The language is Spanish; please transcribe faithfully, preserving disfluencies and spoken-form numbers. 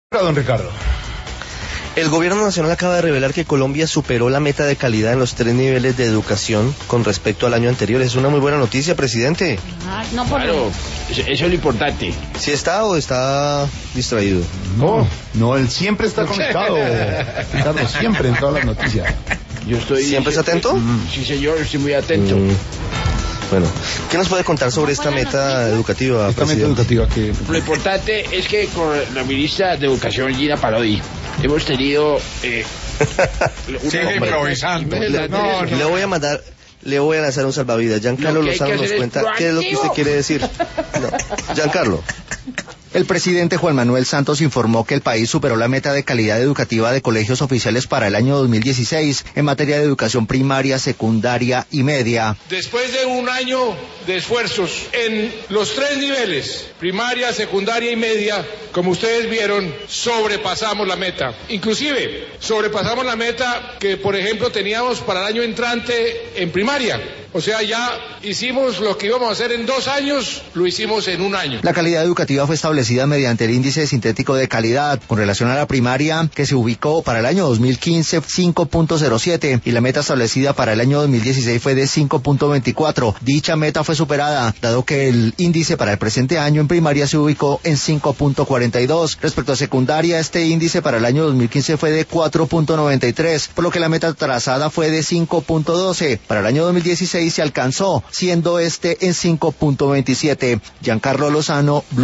Don Ricardo. El gobierno nacional acaba de revelar que Colombia superó la meta de calidad en los tres niveles de educación con respecto al año anterior. Es una muy buena noticia, presidente. Ah, no, por Claro, eso es lo importante. ¿Sí está o está distraído? No, no, él siempre está conectado, Ricardo, siempre en todas las noticias. Yo estoy... ¿Siempre está atento? Mm, sí, señor, estoy muy atento. Mm. Bueno, ¿qué nos puede contar sobre esta meta educativa, Esta meta presidente? educativa que... Lo importante es que con la ministra de Educación, Gina Parodi, hemos tenido... Eh, Sí, una- improvisando. Le- Le, no, le voy a mandar, le voy a lanzar un salvavidas. Giancarlo Lo que hay Lozano que nos hacer es cuenta qué es lo que usted proactivo. quiere decir. No. Giancarlo. El presidente Juan Manuel Santos informó que el país superó la meta de calidad educativa de colegios oficiales para el año dos mil dieciséis en materia de educación primaria, secundaria y media. Después de un año de esfuerzos en los tres niveles, primaria, secundaria y media, como ustedes vieron, sobrepasamos la meta. Inclusive, sobrepasamos la meta que, por ejemplo, teníamos para el año entrante en primaria. O sea, ya hicimos lo que íbamos a hacer en dos años, lo hicimos en un año. La calidad educativa fue establecida mediante el índice sintético de calidad con relación a la primaria, que se ubicó para el año dos mil quince cinco punto cero siete y la meta establecida para el año dos mil dieciséis fue de cinco punto veinticuatro. Dicha meta fue superada, dado que el índice para el presente año en primaria se ubicó en cinco punto cuarenta y dos. Respecto a secundaria, este índice para el año dos mil quince fue de cuatro punto noventa y tres, por lo que la meta trazada fue de cinco punto doce. Para el año dos mil dieciséis se alcanzó, siendo este en cinco punto veintisiete. Giancarlo Lozano,